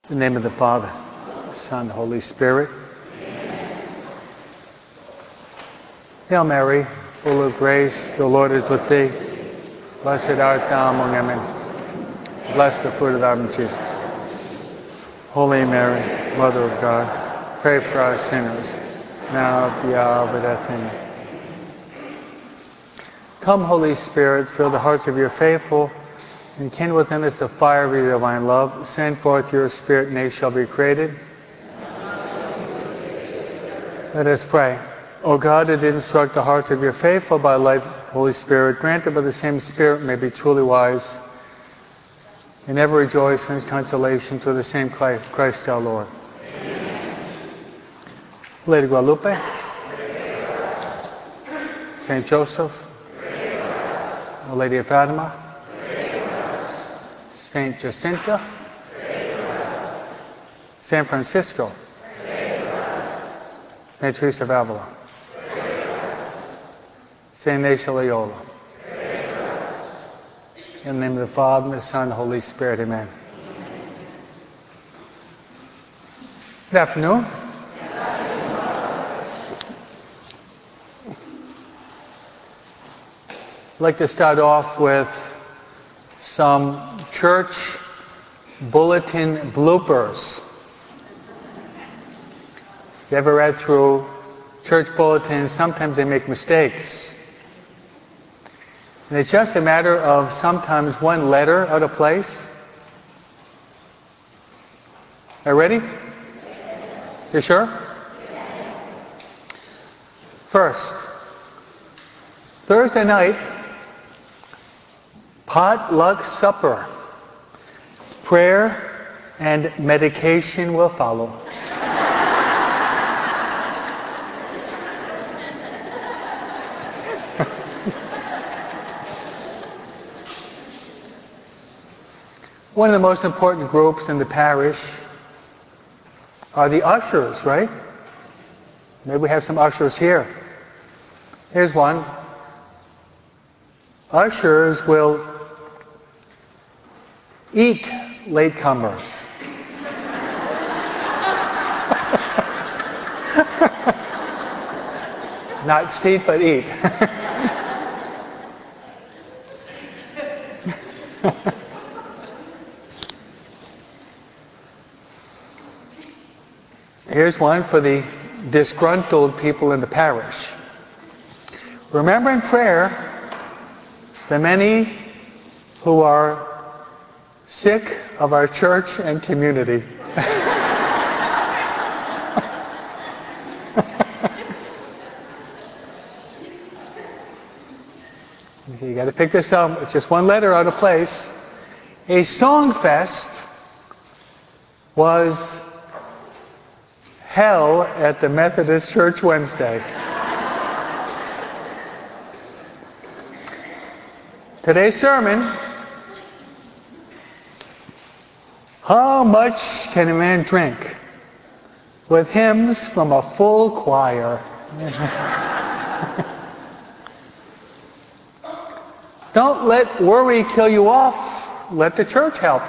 In the name of the Father, Son, Holy Spirit. Hail Mary, full of grace, the Lord is with thee. Blessed art thou among women. Blessed the fruit of thy womb, Jesus. Holy Mary, Mother of God, pray for us sinners, now at the hour of our death. Amen. Come, Holy Spirit, fill the hearts of your faithful, and kindle within us the fire of your divine love. Send forth your Spirit, and they shall be created. Let us pray. O God, that did instruct the hearts of your faithful by life, Holy Spirit, grant that by the same Spirit may be truly wise, and ever rejoice in his consolation through the same Christ our Lord. Amen. Lady Guadalupe, Saint Joseph, Our Lady of Fatima, Saint Jacinta, San Francisco, Saint Teresa of Avila, Saint Ignatius Loyola. In the name of the Father, and the Son, and the Holy Spirit. Amen. Good afternoon. I'd like to start off with some church bulletin bloopers. You ever read through church bulletins? Sometimes they make mistakes. And it's just a matter of sometimes one letter out of place. Are you ready? You sure? First, Thursday night, potluck supper. Prayer and medication will follow. One of the most important groups in the parish are the ushers, right? Maybe we have some ushers here. Here's one. Ushers will eat latecomers. Not seat, but eat. Here's one for the disgruntled people in the parish. Remember in prayer the many who are sick of our church and community. You got to pick this up. It's just one letter out of place. A song fest was hell at the Methodist Church Wednesday. Today's sermon: how much can a man drink? With hymns from a full choir. Don't let worry kill you off. Let the church help.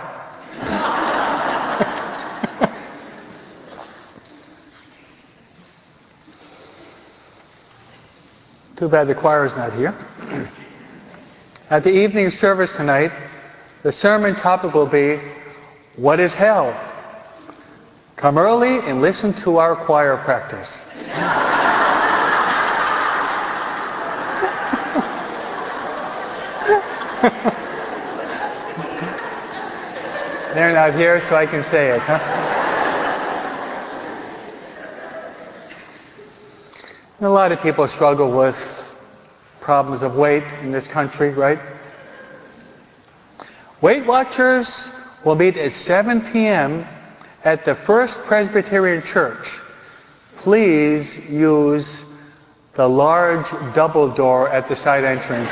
Too bad the choir's not here. At the evening service tonight, the sermon topic will be, what is hell? Come early and listen to our choir practice. They're not here, so I can say it, huh? A lot of people struggle with problems of weight in this country, right? Weight Watchers will meet at 7 p.m. at the First Presbyterian Church. Please use the large double door at the side entrance.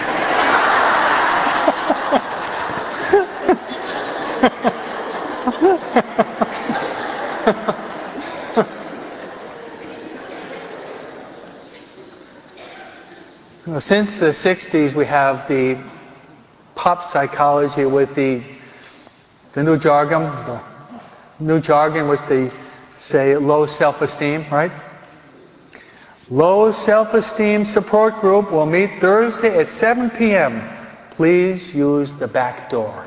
Since the 60s, we have the pop psychology with the new jargon, new jargon was to say low self-esteem, right? Low self-esteem support group will meet Thursday at 7 p.m. Please use the back door.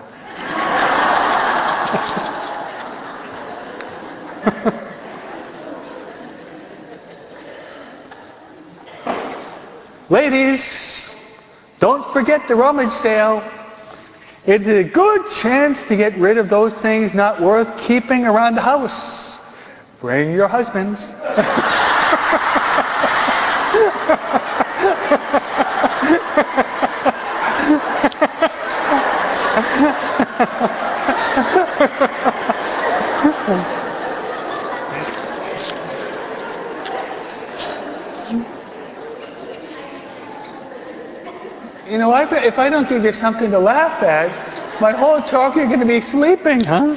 Ladies, don't forget the rummage sale. It's a good chance to get rid of those things not worth keeping around the house. Bring your husbands. You know, if I don't give you something to laugh at, my whole talk you're going to be sleeping, huh?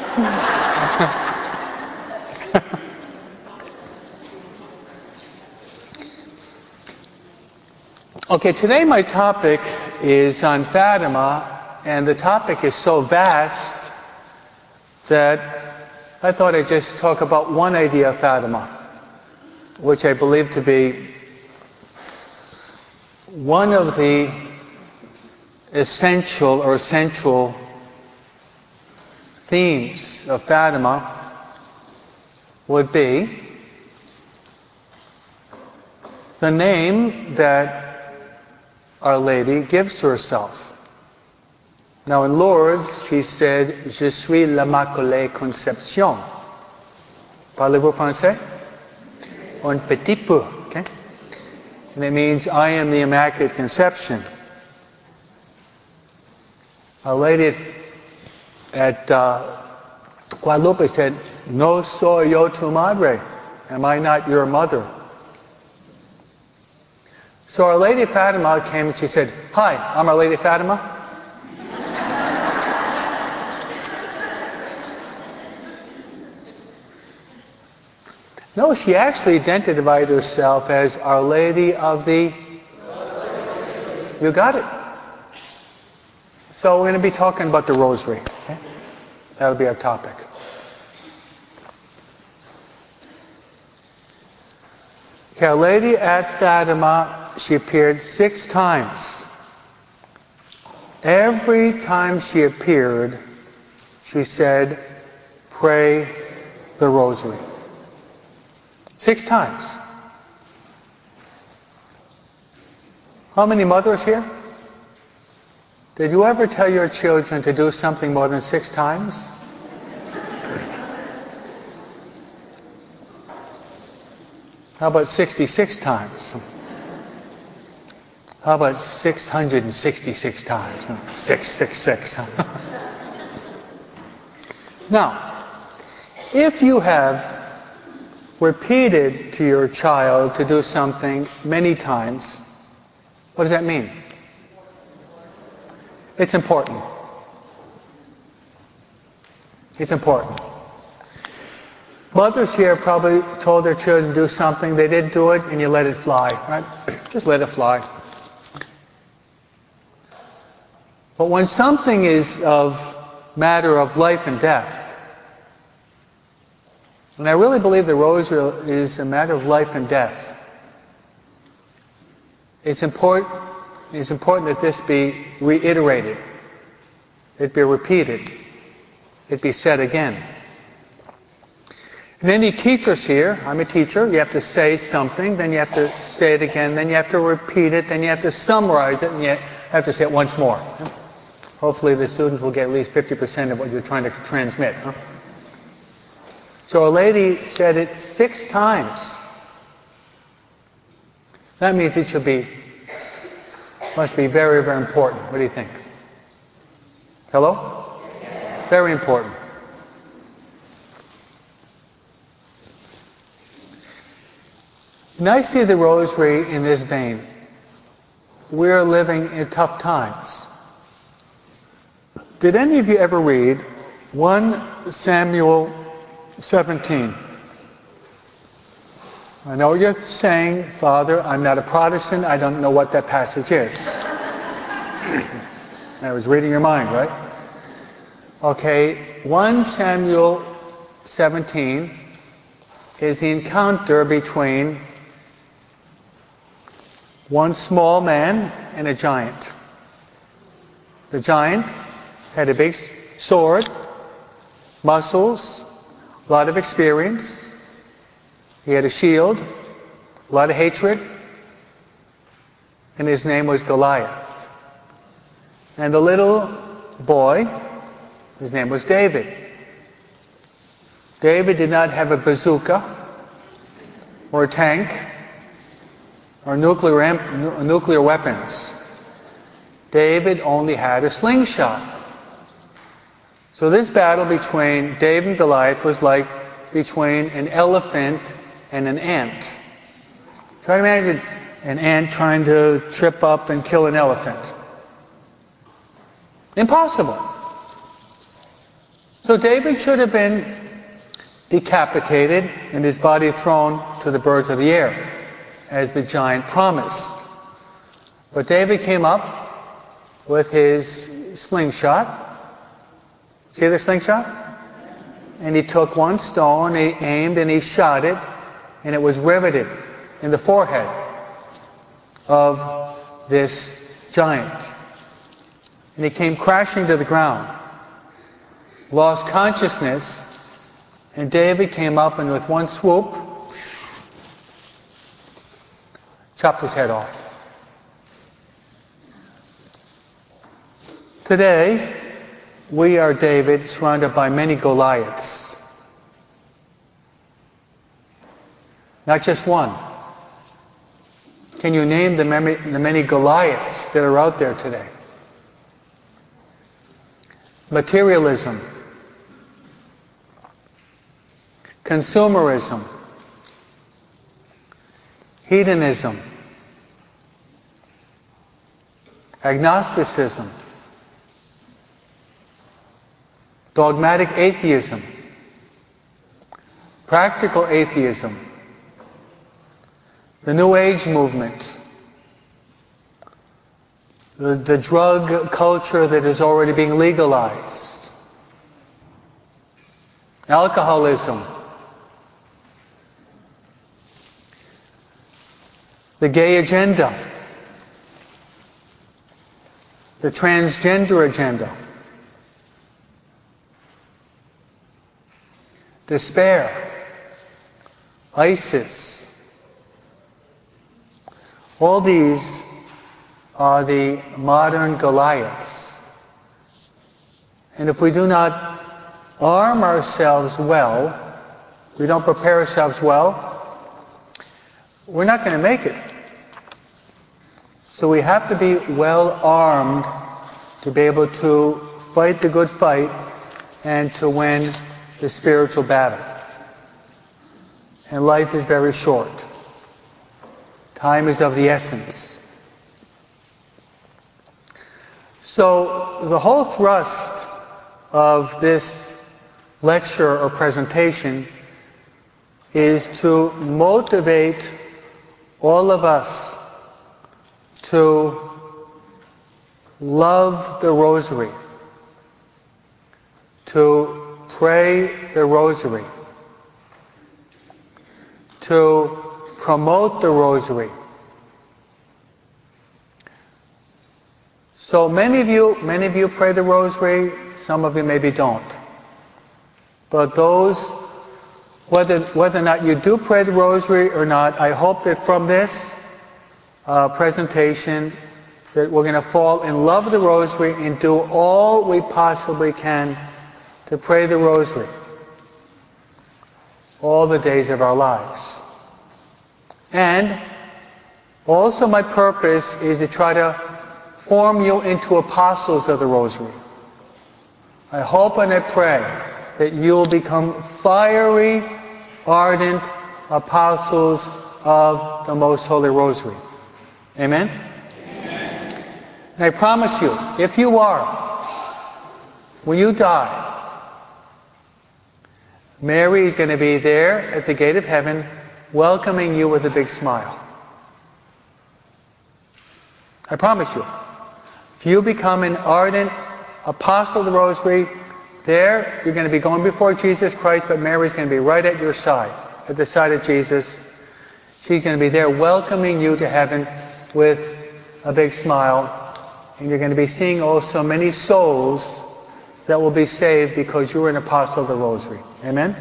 Okay, today my topic is on Fatima, and the topic is so vast that I thought I'd just talk about one idea of Fatima, which I believe to be one of the essential or central themes of Fatima would be the name that Our Lady gives to herself. Now in Lourdes, she said, Je suis l'Immaculée Conception. Parlez-vous français? Un petit peu, okay? And it means, I am the Immaculate Conception. Our Lady at Guadalupe said, No soy yo tu madre. Am I not your mother? So Our Lady Fatima came and she said, Hi, I'm Our Lady Fatima. No, she actually identified herself as Our Lady of the... You got it. So we're going to be talking about the Rosary. Okay? That'll be our topic. Okay, Our Lady at Fatima, she appeared 6 times. Every time she appeared, she said, pray the Rosary. 6 times. How many mothers here? Did you ever tell your children to do something more than 6 times? How about 66 times? How about 666 times? 666. Now, if you have repeated to your child to do something many times, what does that mean? It's important. It's important. Mothers here probably told their children to do something, they didn't do it, and you let it fly, right? Just let it fly. But when something is of matter of life and death, and I really believe the Rosary is a matter of life and death, it's important that this be reiterated, it be repeated, it be said again. And any teachers here, I'm a teacher, you have to say something, then you have to say it again, then you have to repeat it, then you have to summarize it, and you have to say it once more. Hopefully the students will get at least 50% of what you're trying to transmit. Huh? So Our Lady said it 6 times. That means it must be very, very important. What do you think? Hello? Very important. And I see the Rosary in this vein. We're living in tough times. Did any of you ever read 1 Samuel 17? I know you're saying, Father, I'm not a Protestant, I don't know what that passage is. I was reading your mind, right? Okay, 1 Samuel 17 is the encounter between one small man and a giant. The giant had a big sword, muscles, a lot of experience. He had a shield, a lot of hatred, and his name was Goliath. And the little boy, his name was David. David did not have a bazooka, or a tank, or nuclear weapons. David only had a slingshot. So this battle between David and Goliath was like between an elephant and an ant. Try to imagine an ant trying to trip up and kill an elephant. Impossible. So David should have been decapitated and his body thrown to the birds of the air, as the giant promised. But David came up with his slingshot. See the slingshot? And he took one stone, he aimed and he shot it, and it was riveted in the forehead of this giant. And he came crashing to the ground, lost consciousness, and David came up and with one swoop, chopped his head off. Today, we are David surrounded by many Goliaths. Not just one. Can you name the many Goliaths that are out there today? Materialism, consumerism, hedonism, agnosticism, dogmatic atheism, practical atheism, the New Age movement, the drug culture that is already being legalized, alcoholism, the gay agenda, the transgender agenda, despair, ISIS. All these are the modern Goliaths. And if we do not arm ourselves well, we don't prepare ourselves well, we're not going to make it. So we have to be well armed to be able to fight the good fight and to win the spiritual battle. And life is very short. Time is of the essence. So the whole thrust of this lecture or presentation is to motivate all of us to love the Rosary, to pray the Rosary, to promote the Rosary. So many of you pray the Rosary, some of you maybe don't. But those, whether or not you do pray the Rosary or not, I hope that from this presentation that we're going to fall in love with the Rosary and do all we possibly can to pray the Rosary all the days of our lives. And also my purpose is to try to form you into apostles of the Rosary. I hope and I pray that you will become fiery, ardent apostles of the Most Holy Rosary. Amen? Amen. And I promise you, if you are, when you die, Mary is going to be there at the gate of heaven welcoming you with a big smile. I promise you. If you become an ardent apostle of the Rosary, There, you're going to be going before Jesus Christ, but Mary's going to be right at your side, at the side of Jesus. She's going to be there welcoming you to heaven with a big smile. And you're going to be seeing also many souls that will be saved because you're an apostle of the Rosary. Amen?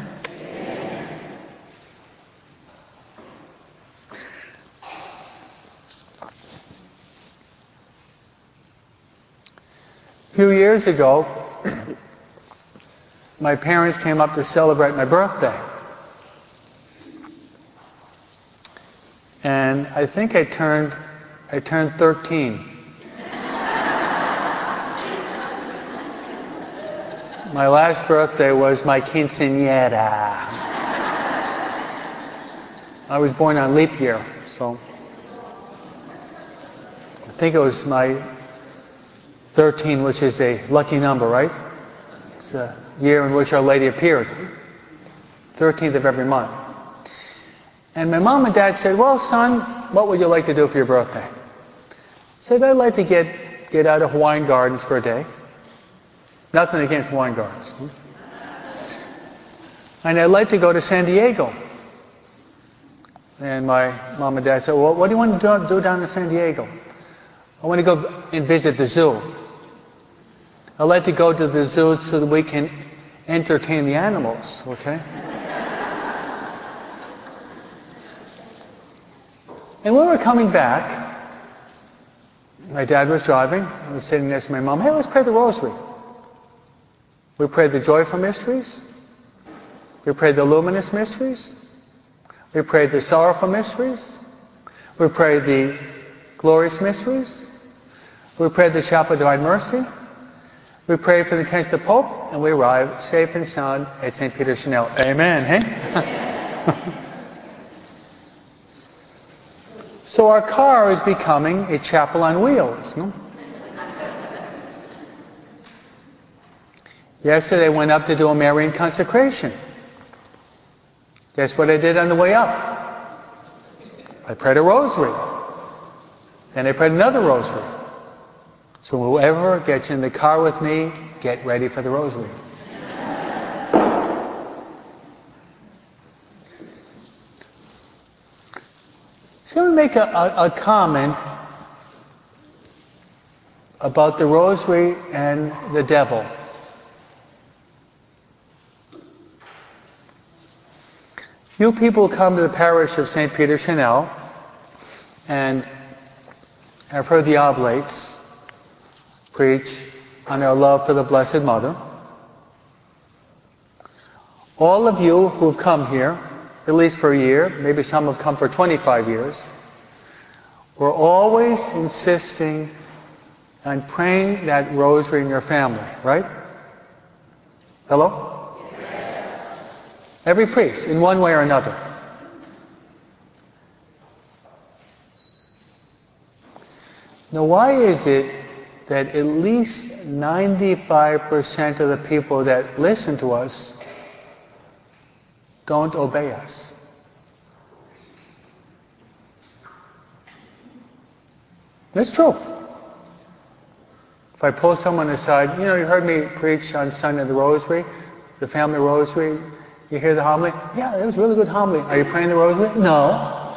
A few years ago, my parents came up to celebrate my birthday. And I think I turned 13. My last birthday was my quinceañera. I was born on leap year, so I think it was my 13, which is a lucky number, right? It's a year in which Our Lady appeared. 13th of every month. And my mom and dad said, well, son, what would you like to do for your birthday? I said, I'd like to get out of Hawaiian Gardens for a day. Nothing against Hawaiian Gardens. And I'd like to go to San Diego. And my mom and dad said, well, what do you want to do down in San Diego? I want to go and visit the zoo. I'd like to go to the zoo so that we can entertain the animals, okay? And when we were coming back, my dad was driving. I was sitting next to my mom. Hey, let's pray the Rosary. We prayed the joyful mysteries. We prayed the luminous mysteries. We prayed the sorrowful mysteries. We prayed the glorious mysteries. We prayed the Chapel of Divine Mercy. We prayed for the intention of the Pope, and we arrived safe and sound at St. Peter Chanel. Amen, hey? So our car is becoming a chapel on wheels, no? Yesterday I went up to do a Marian consecration. Guess what I did on the way up? I prayed a rosary. Then I prayed another rosary. So whoever gets in the car with me, get ready for the rosary. So I'm going to make a comment about the rosary and the devil. You people come to the parish of St. Peter Chanel and have heard the oblates preach on our love for the Blessed Mother. All of you who have come here, at least for a year, maybe some have come for 25 years, we're always insisting on praying that rosary in your family, right? Hello? Every priest, in one way or another. Now, why is it that at least 95% of the people that listen to us don't obey us? That's true. If I pull someone aside, you heard me preach on Sunday the Rosary, the family rosary. You hear the homily? Yeah, it was a really good homily. Are you praying the rosary? No.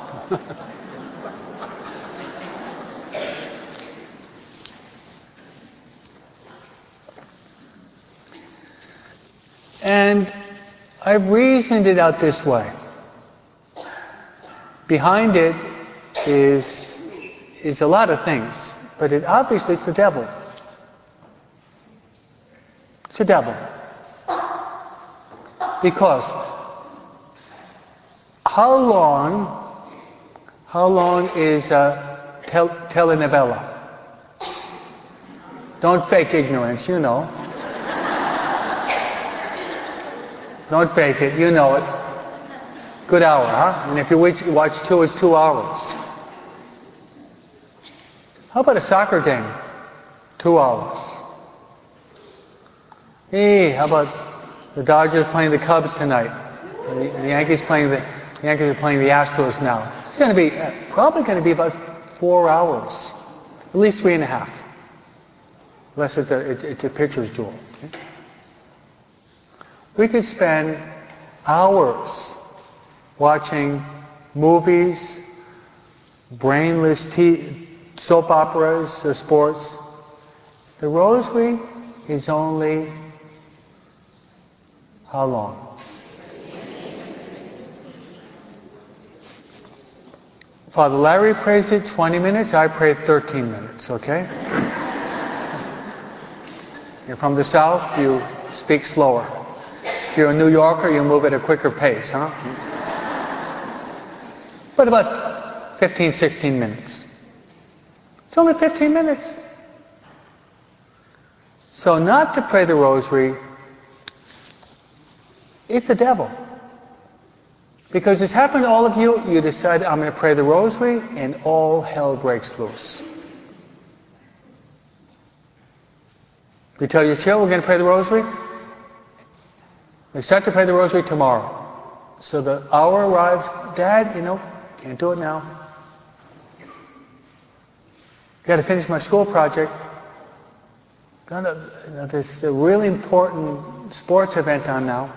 And I've reasoned it out this way. Behind it is a lot of things, but obviously it's the devil. It's the devil. Because how long is a telenovela? Don't fake ignorance, you know. Don't fake it, you know it. Good hour, huh? And if you watch 2, it's 2 hours. How about a soccer game? 2 hours. Hey, how about the Dodgers playing the Cubs tonight? The Yankees are playing the Astros now. It's going to be probably going to be about 4 hours, at least 3.5, unless it's a pitcher's duel. Okay? We could spend hours watching movies, brainless soap operas or sports. The rosary is only how long? Father Larry prays it 20 minutes, I pray 13 minutes, okay? You're from the South, you speak slower. If you're a New Yorker, you move at a quicker pace, huh? But about 15, 16 minutes. It's only 15 minutes. So not to pray the rosary, it's the devil. Because it's happened to all of you, you decide, I'm going to pray the rosary, and all hell breaks loose. You tell your children, we're going to pray the rosary. We start to pray the rosary tomorrow. So the hour arrives, Dad, can't do it now. Got to finish my school project. There's a really important sports event on now.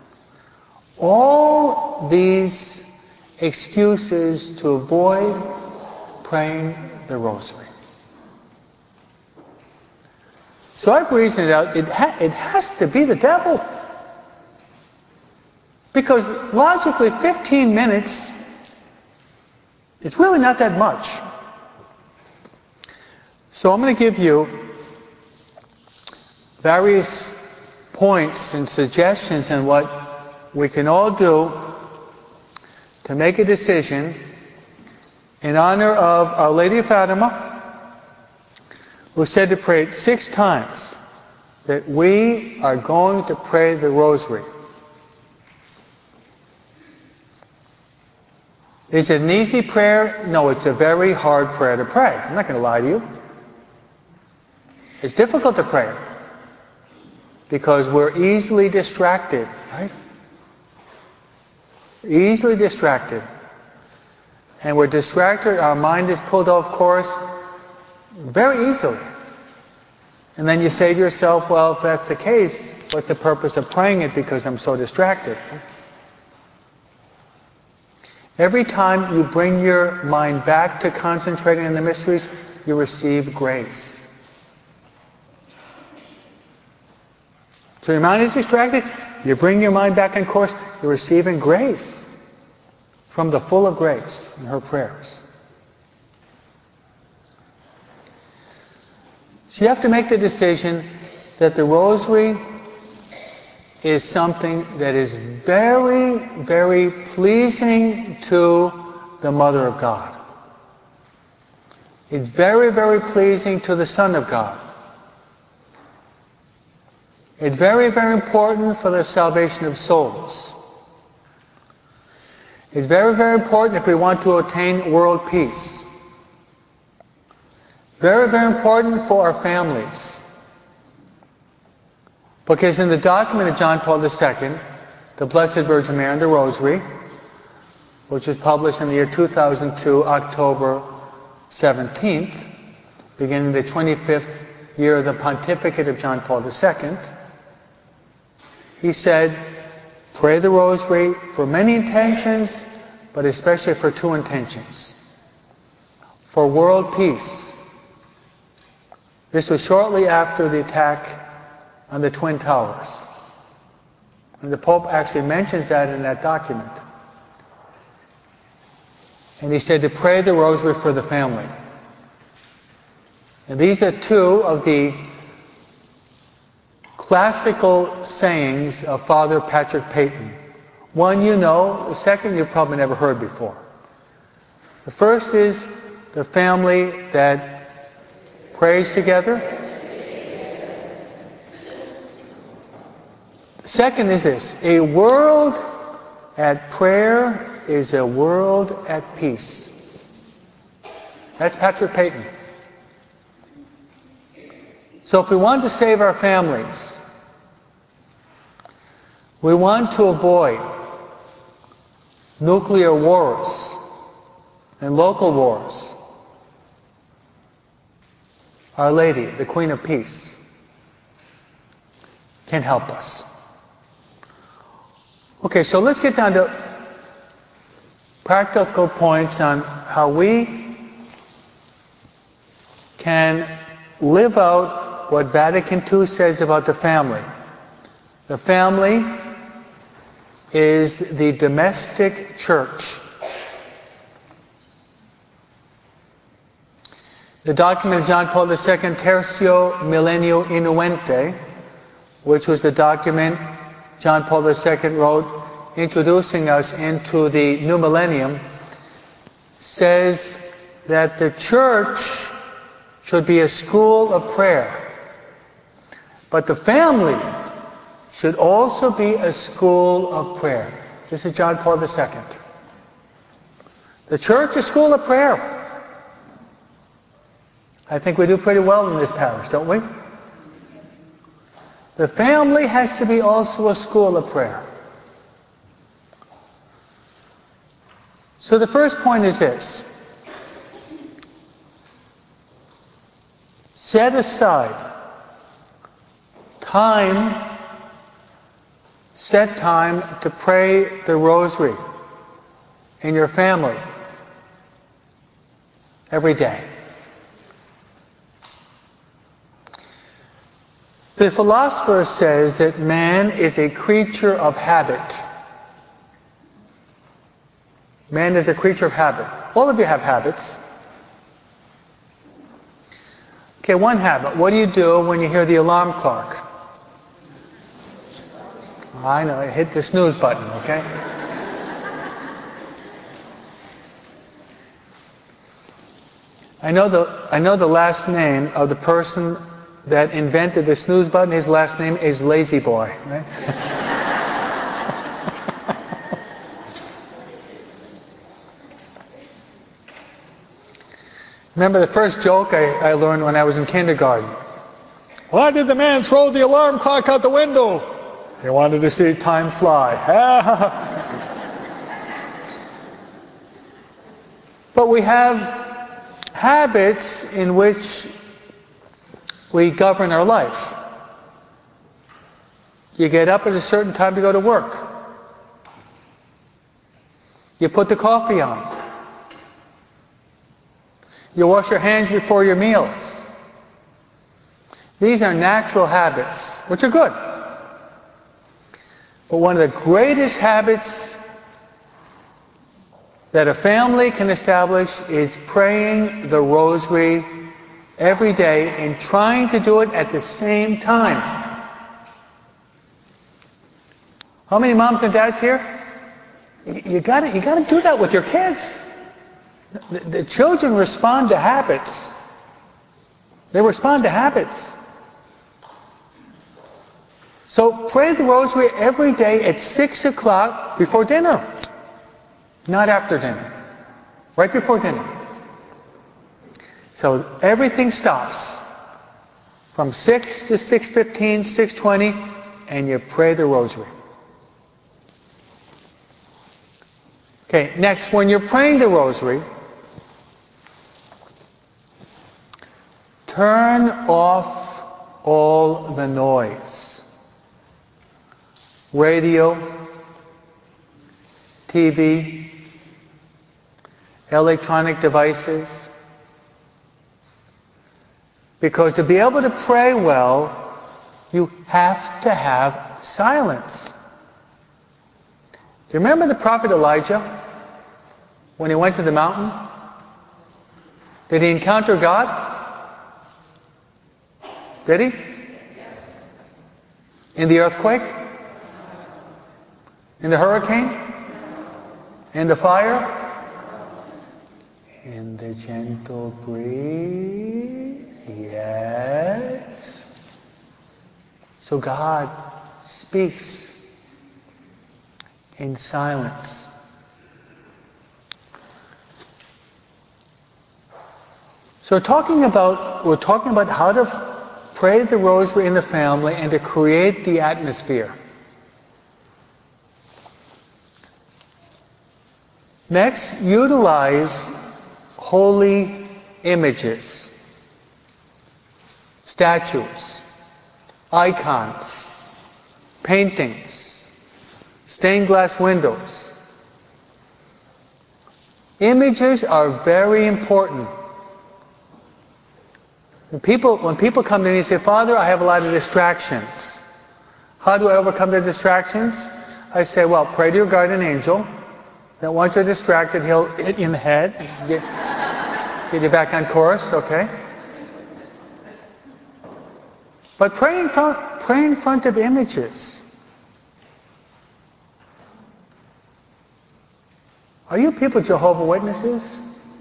All these excuses to avoid praying the rosary. So I've reasoned it out, it has to be the devil. Because logically, 15 minutes, it's really not that much. So I'm going to give you various points and suggestions on what we can all do to make a decision in honor of Our Lady of Fatima, who said to pray it 6 times, that we are going to pray the rosary. Is it an easy prayer? No, it's a very hard prayer to pray. I'm not going to lie to you. It's difficult to pray because we're easily distracted, right? Easily distracted. And we're distracted, our mind is pulled off course very easily. And then you say to yourself, well, if that's the case, what's the purpose of praying it because I'm so distracted? Every time you bring your mind back to concentrating on the mysteries, you receive grace. So your mind is distracted, you bring your mind back on course, you're receiving grace from the full of grace in her prayers. So you have to make the decision that the rosary is something that is very, very pleasing to the Mother of God. It's very, very pleasing to the Son of God. It's very, very important for the salvation of souls. It's very, very important if we want to attain world peace. Very, very important for our families. Because in the document of John Paul II, the Blessed Virgin Mary and the Rosary, which was published in the year 2002, October 17th, beginning the 25th year of the pontificate of John Paul II, he said, pray the rosary for many intentions, but especially for 2 intentions. For world peace. This was shortly after the attack on the Twin Towers. And the Pope actually mentions that in that document. And he said to pray the rosary for the family. And these are 2 of the classical sayings of Father Patrick Peyton. One you know, the second you've probably never heard before. The first is the family that prays together. The second is this: a world at prayer is a world at peace. That's Patrick Peyton. So if we want to save our families, we want to avoid nuclear wars and local wars, Our Lady, the Queen of Peace, can help us. Okay, so let's get down to practical points on how we can live out what Vatican II says about the family. The family is the domestic church. The document of John Paul II, Tertio Millennio Innuente, which was the document John Paul II wrote introducing us into the new millennium, says that the church should be a school of prayer. But the family should also be a school of prayer. This is John Paul II. The church is a school of prayer. I think we do pretty well in this parish, don't we? The family has to be also a school of prayer. So the first point is this. Set aside time, set time to pray the rosary in your family every day. The philosopher says that man is a creature of habit. Man is a creature of habit. All of you have habits. Okay, one habit. What do you do when you hear the alarm clock? I know, hit the snooze button, okay? I know the last name of the person that invented the snooze button. His last name is Lazy Boy, right? Remember the first joke I learned when I was in kindergarten? Why did the man throw the alarm clock out the window? He wanted to see time fly. But we have habits in which we govern our life. You get up at a certain time to go to work. You put the coffee on. You wash your hands before your meals. These are natural habits, which are good. But one of the greatest habits that a family can establish is praying the rosary every day and trying to do it at the same time. How many moms and dads here? You gotta do that with your kids. The children respond to habits. They respond to habits. So pray the rosary every day at 6 o'clock before dinner. Not after dinner. Right before dinner. So everything stops from 6 to 6:15, 6:20, and you pray the rosary. Okay, next, when you're praying the rosary, turn off all the noise. Radio, TV, electronic devices. Because to be able to pray well, you have to have silence. Do you remember the prophet Elijah when he went to the mountain? Did he encounter God? Did he? In the earthquake? In the hurricane? In the fire? In the gentle breeze? Yes. So God speaks in silence. So we're talking about how to pray the rosary in the family and to create the atmosphere. Next, utilize holy images, statues, icons, paintings, stained glass windows. Images are very important. When people come to me and say, Father, I have a lot of distractions. How do I overcome the distractions? I say, well, pray to your guardian angel that once you're distracted, he'll hit you in the head and get you back on course, okay? But pray in front of images. Are you people Jehovah's Witnesses?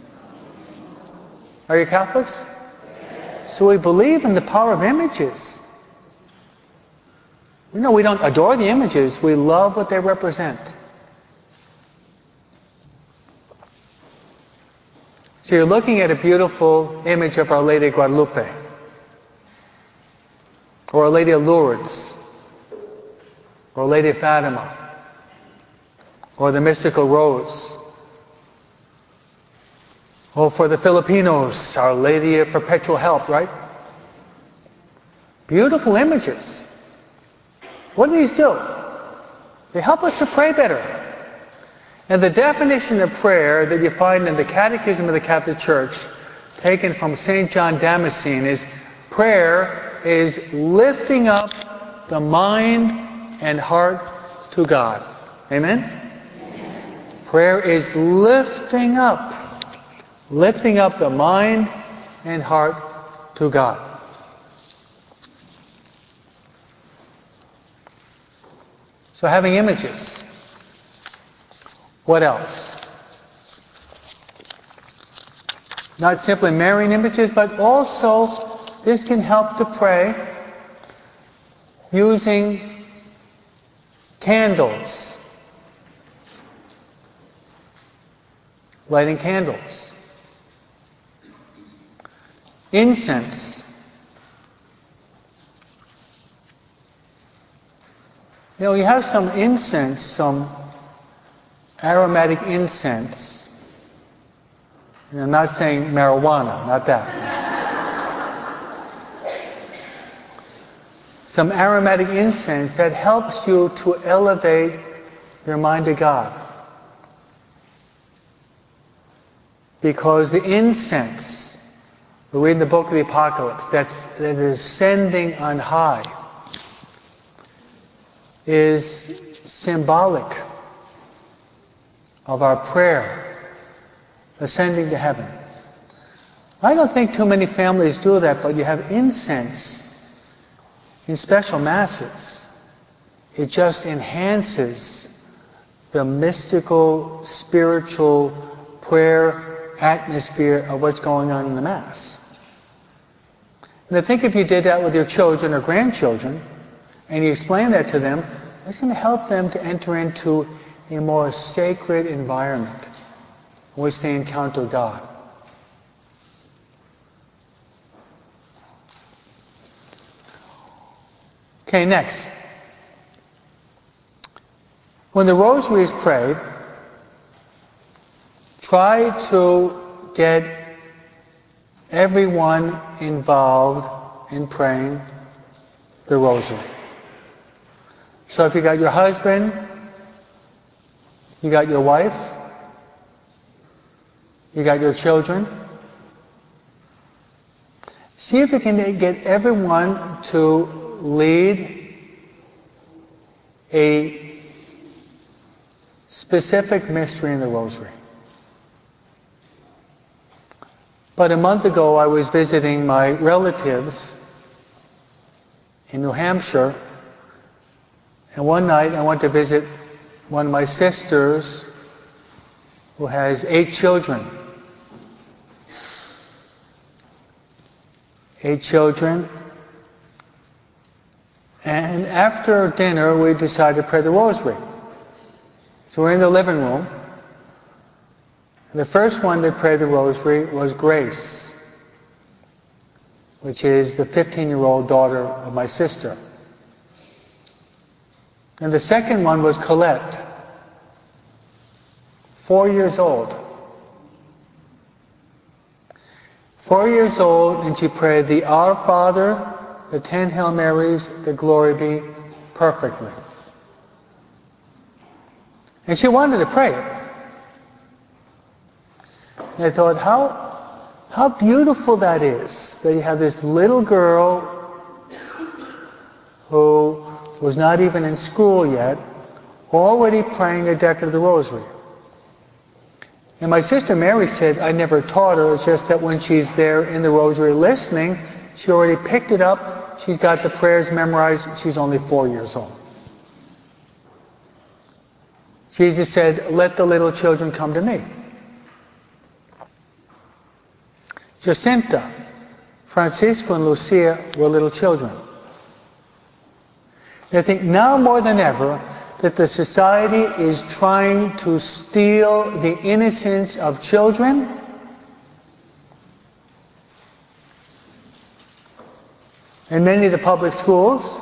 Are you Catholics? So we believe in the power of images. You know, we don't adore the images, we love what they represent. So you're looking at a beautiful image of Our Lady of Guadalupe, or Our Lady of Lourdes, or Our Lady of Fatima, or the Mystical Rose. Or for the Filipinos, Our Lady of Perpetual Help, right? Beautiful images. What do these do? They help us to pray better. And the definition of prayer that you find in the Catechism of the Catholic Church, taken from St. John Damascene, is prayer is lifting up the mind and heart to God. Amen? Prayer is lifting up the mind and heart to God. So having images. What else? Not simply marrying images, but also this can help to pray using candles. Lighting candles. Incense. You know, you have some incense, some aromatic incense. And I'm not saying marijuana, not that. Some aromatic incense that helps you to elevate your mind to God. Because the incense, we read in the book of the Apocalypse, that is ascending on high, is symbolic of our prayer ascending to heaven. I don't think too many families do that, but you have incense in special masses. It just enhances the mystical, spiritual prayer atmosphere of what's going on in the Mass. And I think if you did that with your children or grandchildren, and you explain that to them, it's going to help them to enter into a more sacred environment in which they encounter God. Okay, next. When the rosary is prayed, try to get everyone involved in praying the rosary. So if you got your husband, you got your wife, you got your children, see if you can get everyone to lead a specific mystery in the rosary. But a month ago I was visiting my relatives in New Hampshire, and one night I went to visit one of my sisters who has 8 children. 8 children. And after dinner we decided to pray the rosary. So we're in the living room. The first one to pray the rosary was Grace, which is the 15-year-old daughter of my sister. And the second one was Colette, 4 years old. 4 years old, and she prayed the Our Father, the 10 Hail Marys, the Glory Be, perfectly. And she wanted to pray it. And I thought, how beautiful that is, that you have this little girl who was not even in school yet, already praying a deck of the Rosary. And my sister Mary said, I never taught her, it's just that when she's there in the Rosary listening, she already picked it up, she's got the prayers memorized, she's only 4 years old. Jesus said, let the little children come to me. Jacinta, Francisco, and Lucia were little children. And I think now more than ever that the society is trying to steal the innocence of children in many of the public schools.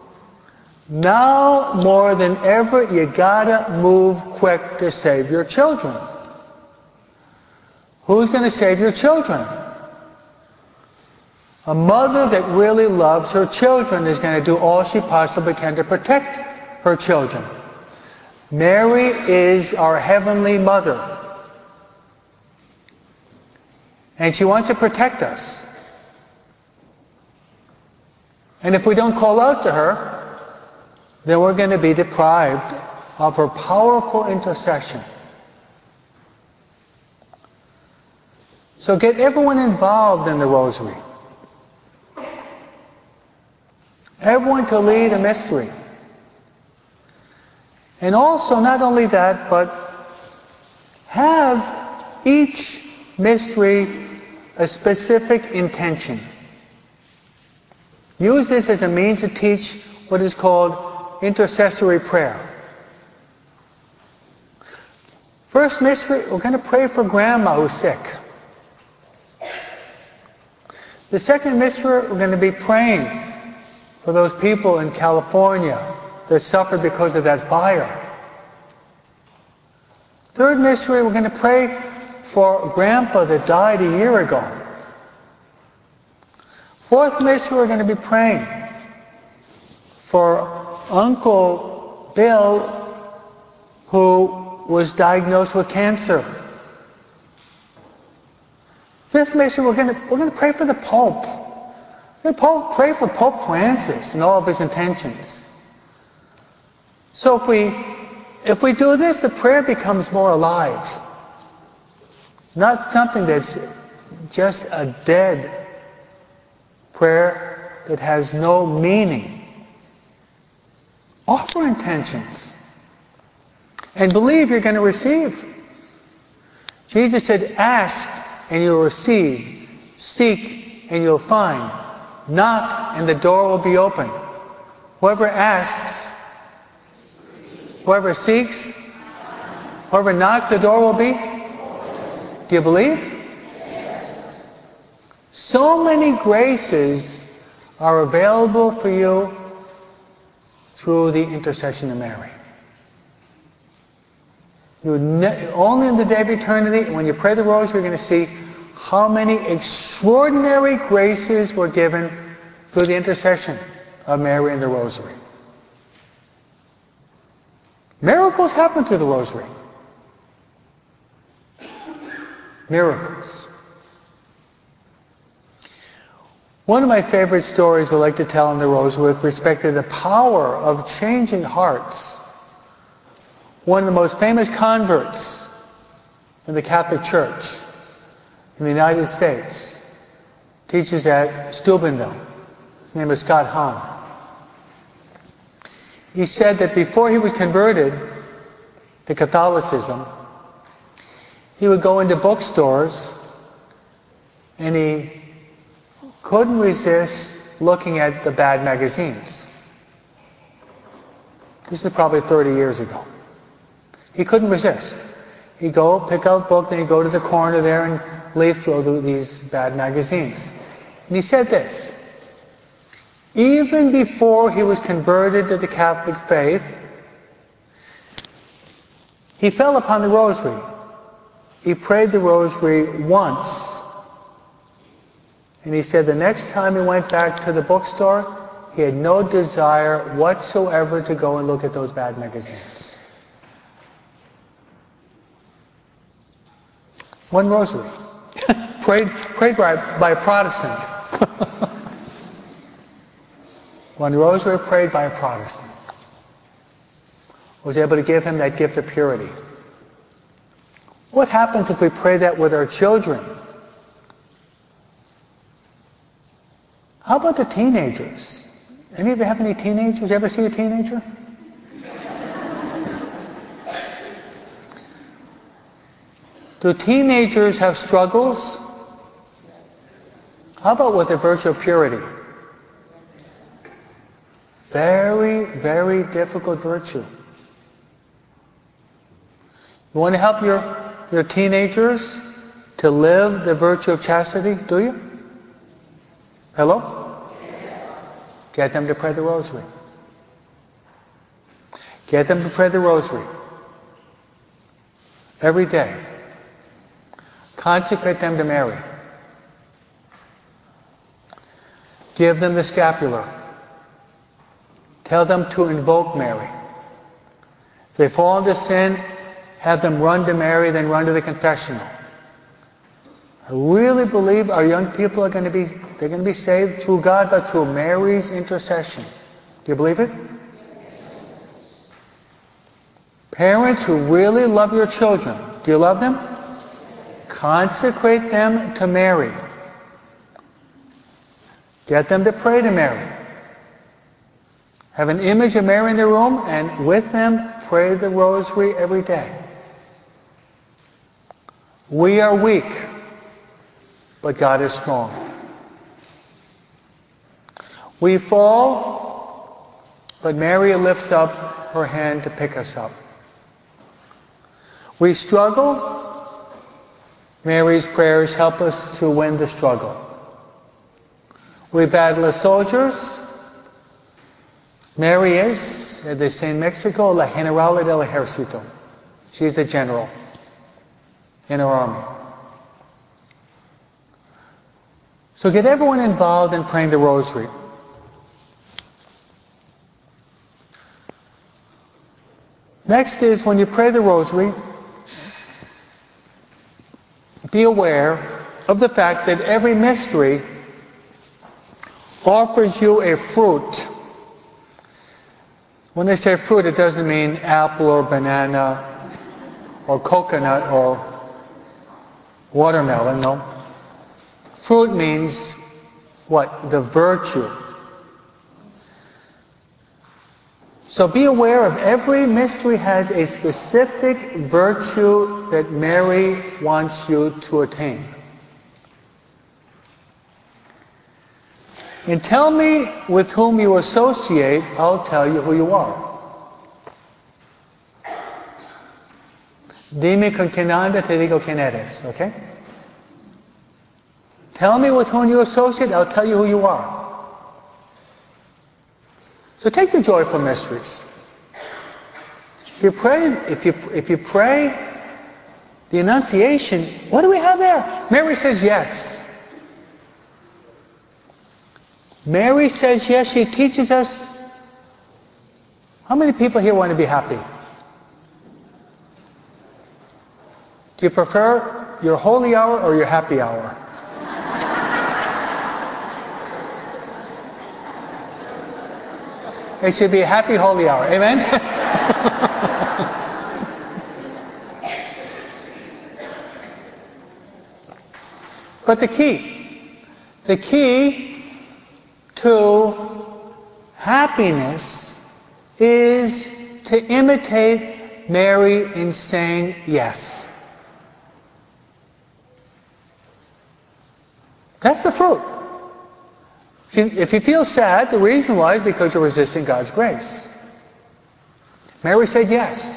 Now more than ever, you gotta move quick to save your children. Who's going to save your children? A mother that really loves her children is going to do all she possibly can to protect her children. Mary is our heavenly mother. And she wants to protect us. And if we don't call out to her, then we're going to be deprived of her powerful intercession. So get everyone involved in the Rosary. Everyone to lead a mystery. And also, not only that, but have each mystery a specific intention. Use this as a means to teach what is called intercessory prayer. First mystery, we're going to pray for Grandma who's sick. The second mystery, we're going to be praying for those people in California that suffered because of that fire. Third mystery, we're going to pray for Grandpa that died a year ago. Fourth mystery, we're going to be praying for Uncle Bill who was diagnosed with cancer. Fifth mystery, we're going to pray for the Pope. We're going to pray for Pope Francis and all of his intentions. So if we do this, the prayer becomes more alive. Not something that's just a dead prayer that has no meaning. Offer intentions. And believe you're going to receive. Jesus said, ask and you'll receive. Seek and you'll find. Knock and the door will be open. Whoever asks, whoever seeks, whoever knocks, the door will be. Do you believe? Yes. So many graces are available for you through the intercession of Mary. Only in the day of eternity, when you pray the Rosary, you're going to see how many extraordinary graces were given through the intercession of Mary and the Rosary. Miracles happen through the Rosary. Miracles. One of my favorite stories I like to tell in the Rosary with respect to the power of changing hearts. One of the most famous converts in the Catholic Church in the United States teaches at Steubenville. His name is Scott Hahn. He said that before he was converted to Catholicism, he would go into bookstores and he couldn't resist looking at the bad magazines. This is probably 30 years ago. He couldn't resist. He'd go pick out a book, then he'd go to the corner there and leaf through these bad magazines. And he said this: even before he was converted to the Catholic faith, he fell upon the Rosary. He prayed the Rosary once, and he said the next time he went back to the bookstore, he had no desire whatsoever to go and look at those bad magazines. One rosary. prayed by a Protestant. One rosary prayed by a Protestant. Was able to give him that gift of purity. What happens if we pray that with our children? How about the teenagers? Any of you have any teenagers? You ever see a teenager? Do teenagers have struggles? How about with the virtue of purity? Very, very difficult virtue. You want to help your teenagers to live the virtue of chastity, do you? Hello? Get them to pray the rosary. Get them to pray the rosary. Every day. Consecrate them to Mary. Give them the scapular. Tell them to invoke Mary. If they fall into sin, have them run to Mary, then run to the confessional. I really believe our young people are going to be saved through God, but through Mary's intercession. Do you believe it? Parents who really love your children, do you love them? Consecrate them to Mary. Get them to pray to Mary. Have an image of Mary in their room, and with them pray the rosary every day. We are weak, but God is strong. We fall, but Mary lifts up her hand to pick us up. We struggle, Mary's prayers help us to win the struggle. We battle as soldiers. Mary is, as they say in Mexico, la generala del ejército. She's the general in our army. So get everyone involved in praying the rosary. Next is, when you pray the rosary, be aware of the fact that every mystery offers you a fruit. When they say fruit, it doesn't mean apple or banana or coconut or watermelon, no. Fruit means what? The virtue. So be aware of every mystery has a specific virtue that Mary wants you to attain. And tell me with whom you associate, I'll tell you who you are. Dime con quien anda, te digo quién eres, okay? Tell me with whom you associate, I'll tell you who you are. So take the joyful mysteries. If you pray the Annunciation, what do we have there? Mary says yes. Mary says yes. She teaches us. How many people here want to be happy? Do you prefer your holy hour or your happy hour? It should be a happy holy hour. Amen? But the key to happiness is to imitate Mary in saying yes. That's the fruit. If you feel sad, the reason why is because you're resisting God's grace. Mary said yes.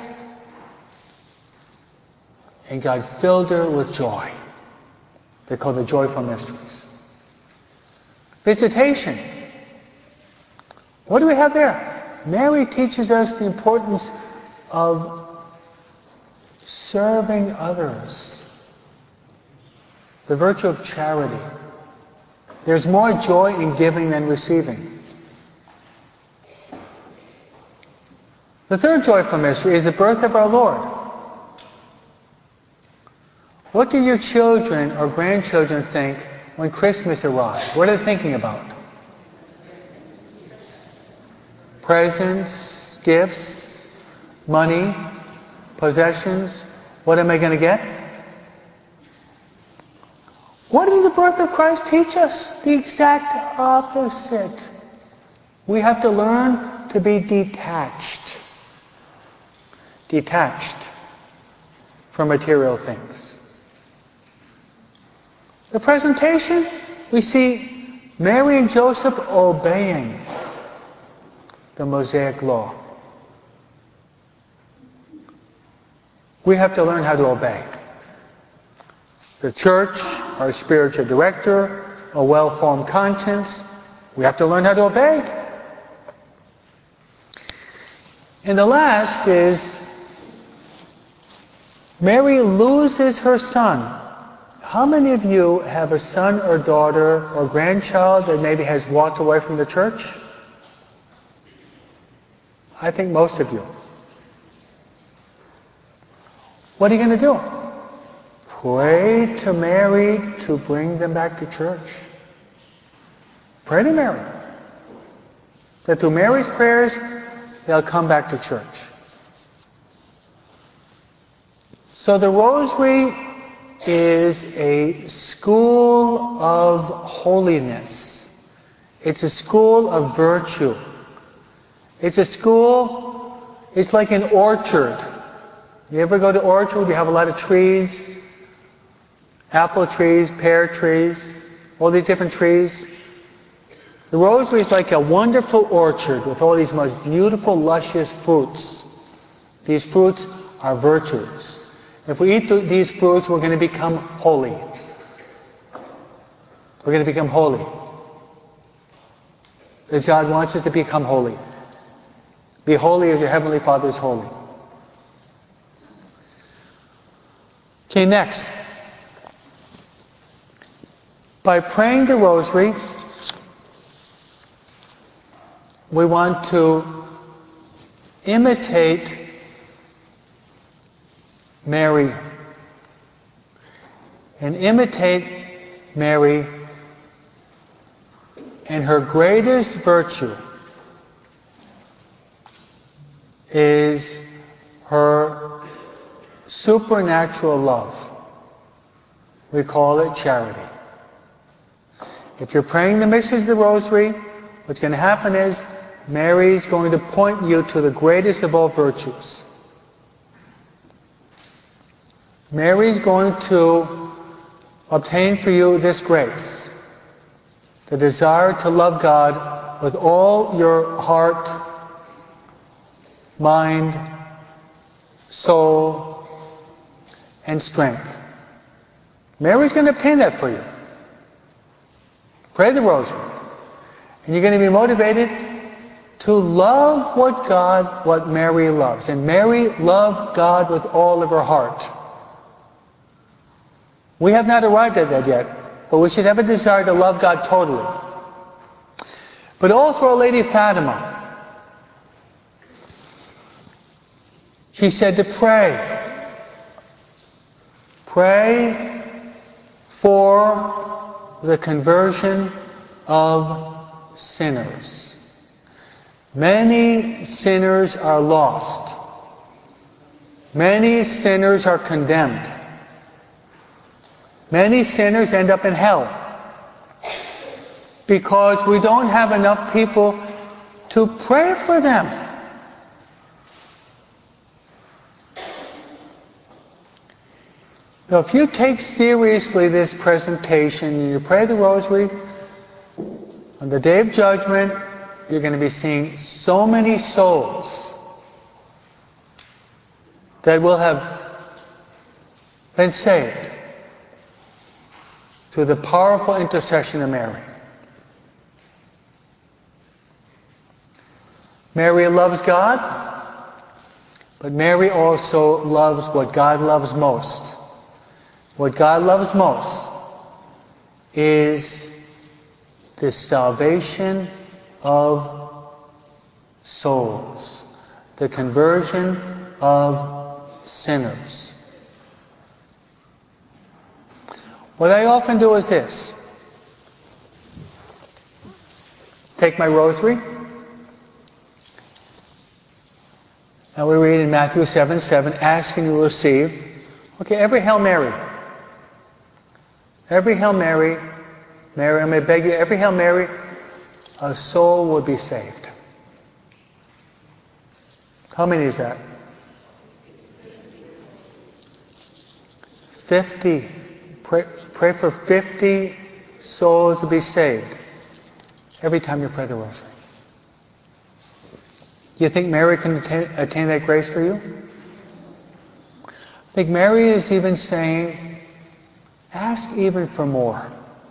And God filled her with joy. They're called the joyful mysteries. Visitation. What do we have there? Mary teaches us the importance of serving others. The virtue of charity. There's more joy in giving than receiving. The third joyful mystery is the birth of our Lord. What do your children or grandchildren think when Christmas arrives? What are they thinking about? Presents, gifts, money, possessions. What am I going to get? What does the birth of Christ teach us? The exact opposite. We have to learn to be detached. Detached from material things. The presentation, we see Mary and Joseph obeying the Mosaic law. We have to learn how to obey. The church, our spiritual director, a well-formed conscience, we have to learn how to obey. And the last is, Mary loses her son. How many of you have a son or daughter or grandchild that maybe has walked away from the church? I think most of you. What are you going to do? Pray to Mary to bring them back to church. Pray to Mary. That through Mary's prayers, they'll come back to church. So the Rosary is a school of holiness. It's a school of virtue. It's a school, it's like an orchard. You ever go to orchard? You have a lot of trees, apple trees, pear trees, all these different trees. The Rosary is like a wonderful orchard with all these most beautiful, luscious fruits. These fruits are virtues. If we eat these fruits, we're going to become holy. We're going to become holy. As God wants us to become holy. Be holy as your Heavenly Father is holy. Okay, next. By praying the Rosary, we want to imitate Mary. And imitate Mary in her greatest virtue is her supernatural love. We call it charity. If you're praying the mysteries of the Rosary, what's going to happen is Mary's going to point you to the greatest of all virtues. Mary's going to obtain for you this grace, the desire to love God with all your heart, mind, soul, and strength. Mary's going to obtain that for you. Pray the Rosary. And you're going to be motivated to love what Mary loves. And Mary loved God with all of her heart. We have not arrived at that yet, but we should have a desire to love God totally. But also Our Lady Fatima, she said to pray. Pray for the conversion of sinners. Many sinners are lost. Many sinners are condemned. Many sinners end up in hell because we don't have enough people to pray for them. Now, if you take seriously this presentation and you pray the Rosary, on the Day of Judgment, you're going to be seeing so many souls that will have been saved through the powerful intercession of Mary. Mary loves God, but Mary also loves what God loves most. What God loves most is the salvation of souls, the conversion of sinners. What I often do is this. Take my rosary, and we read in Matthew 7:7, ask and you will receive. Okay, every Hail Mary. Every Hail Mary, Mary, I may beg you, every Hail Mary, a soul will be saved. How many is that? 50. Pray for 50 souls to be saved every time you pray the rosary. Do you think Mary can attain that grace for you? I think Mary is even saying, ask even for more.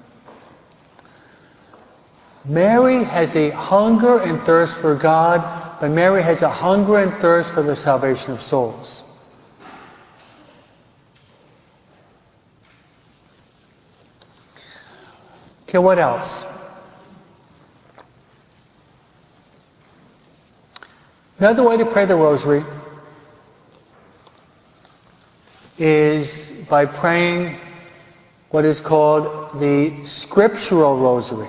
Mary has a hunger and thirst for God, but Mary has a hunger and thirst for the salvation of souls. Okay, what else? Another way to pray the rosary is by praying what is called the scriptural rosary.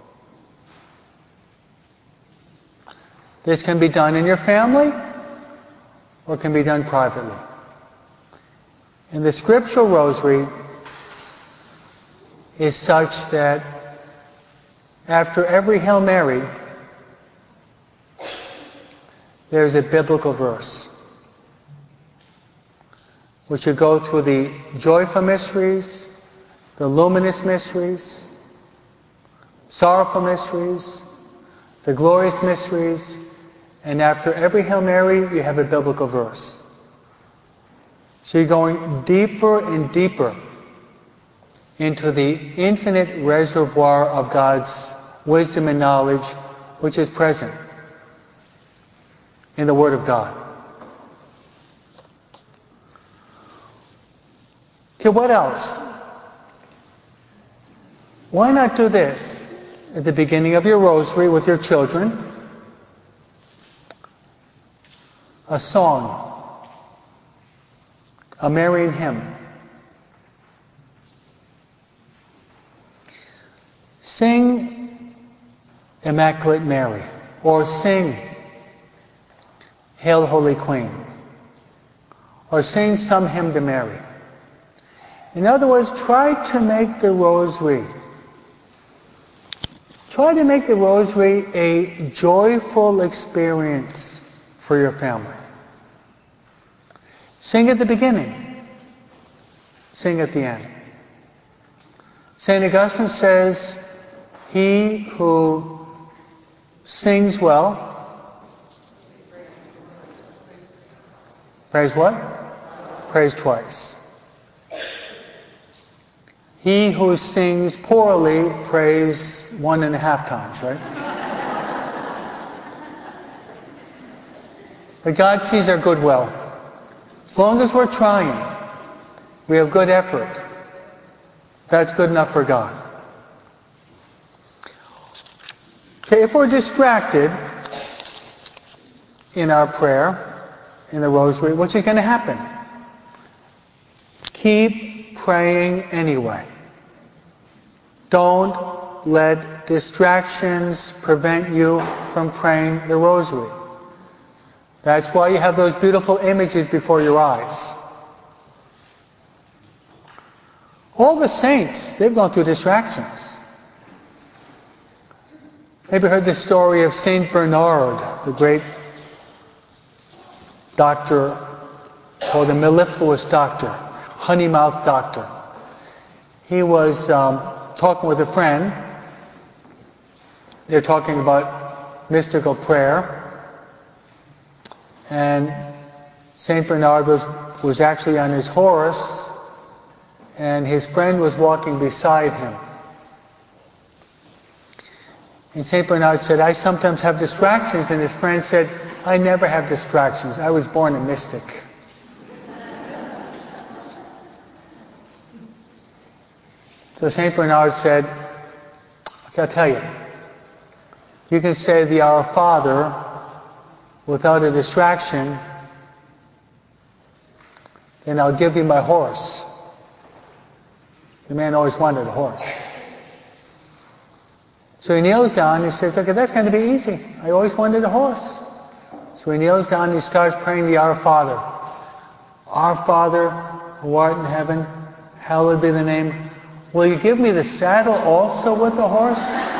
This can be done in your family or can be done privately. And the scriptural rosary is such that after every Hail Mary, there's a biblical verse, which should go through the joyful mysteries, the luminous mysteries, sorrowful mysteries, the glorious mysteries, and after every Hail Mary, you have a biblical verse. So you're going deeper and deeper into the infinite reservoir of God's wisdom and knowledge, which is present in the Word of God. Okay, what else? Why not do this at the beginning of your rosary with your children? A song, a Marian hymn. Sing Immaculate Mary, or sing Hail Holy Queen, or sing some hymn to Mary. In other words, try to make the rosary a joyful experience for your family. Sing at the beginning. Sing at the end. St. Augustine says, he who sings well, prays what? Prays twice. He who sings poorly prays 1.5 times, right? But God sees our goodwill. As long as we're trying, we have good effort, that's good enough for God. Okay, if we're distracted in our prayer, in the rosary, what's going to happen? Keep praying anyway. Don't let distractions prevent you from praying the rosary. That's why you have those beautiful images before your eyes. All the saints, they've gone through distractions. Maybe heard the story of Saint Bernard, the great doctor, called the mellifluous doctor, honey-mouthed doctor. He was talking with a friend. They're talking about mystical prayer. And Saint Bernard was actually on his horse, and his friend was walking beside him. And Saint Bernard said, I sometimes have distractions. And his friend said, I never have distractions. I was born a mystic. So Saint Bernard said, okay, I'll tell you. You can say the Our Father without a distraction, then I'll give you my horse. The man always wanted a horse. So he kneels down and he says, okay, that's going to be easy. I always wanted a horse. So he kneels down and he starts praying the Our Father. Our Father, who art in heaven, hallowed be the name. Will you give me the saddle also with the horse?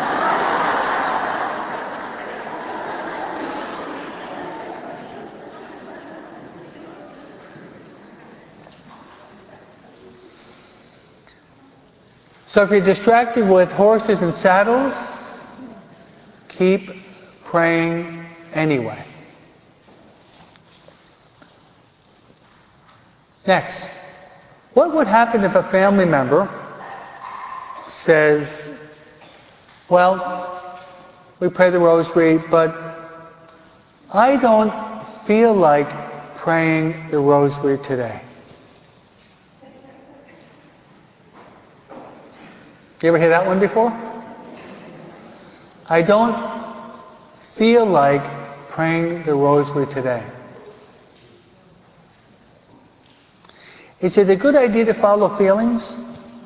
So if you're distracted with horses and saddles, keep praying anyway. Next, what would happen if a family member says, well, we pray the rosary, but I don't feel like praying the rosary today. You ever hear that one before? I don't feel like praying the rosary today. Is it a good idea to follow feelings?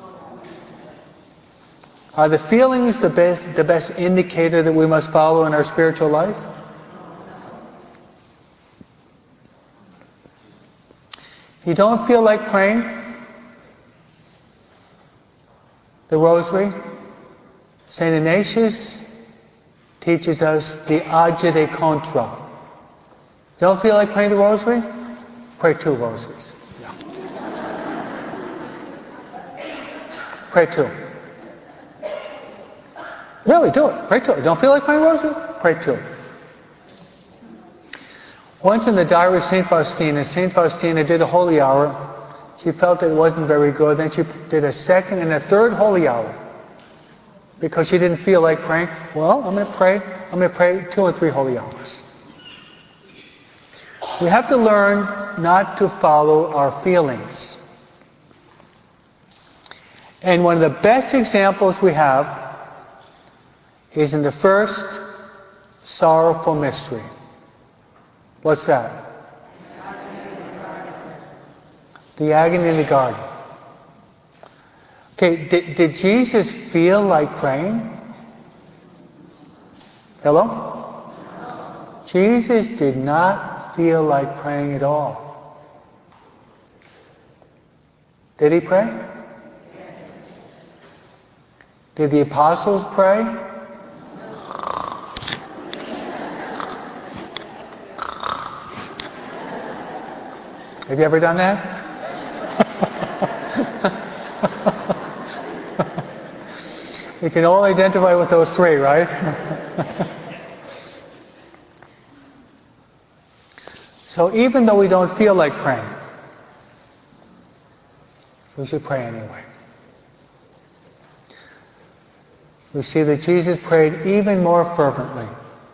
Are the feelings the best indicator that we must follow in our spiritual life? If you don't feel like praying the rosary, St. Ignatius teaches us the agite contra. Don't feel like praying the rosary? Pray 2 rosaries. Pray 2. Really, do it. Pray 2. Don't feel like praying the rosary? Pray 2. Once in the diary of St. Faustina did a holy hour. She felt that it wasn't very good. Then she did a second and a third holy hour. Because she didn't feel like praying. Well, I'm going to pray 2 or 3 holy hours. We have to learn not to follow our feelings. And one of the best examples we have is in the first sorrowful mystery. What's that? The agony in the garden. Okay, did Jesus feel like praying? Hello? Jesus did not feel like praying at all. Did he pray? Did the apostles pray? Have you ever done that? We can all identify with those 3, right? So even though we don't feel like praying, we should pray anyway. We see that Jesus prayed even more fervently.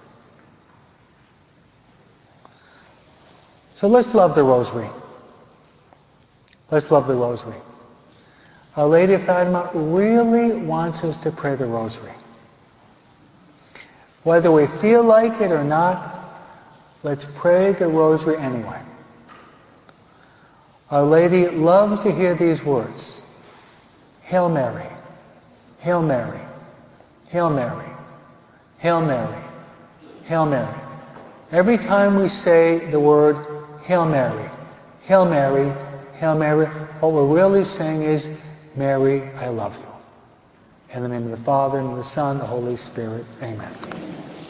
So let's love the rosary. Let's love the rosary. Our Lady of Fatima really wants us to pray the rosary. Whether we feel like it or not, let's pray the rosary anyway. Our Lady loves to hear these words. Hail Mary, Hail Mary, Hail Mary, Hail Mary, Hail Mary. Every time we say the word Hail Mary, Hail Mary, Hail Mary, what we're really saying is, Mary, I love you. In the name of the Father, and of the Son, and the Holy Spirit. Amen.